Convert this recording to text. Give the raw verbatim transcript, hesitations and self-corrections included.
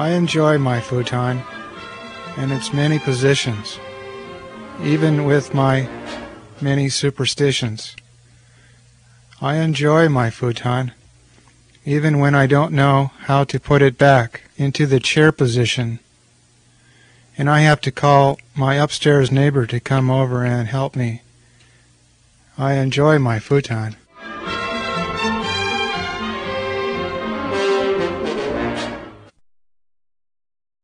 I enjoy my futon and its many positions, even with my many superstitions. I enjoy my futon, even when I don't know how to put it back into the chair position, and I have to call my upstairs neighbor to come over and help me. I enjoy my futon.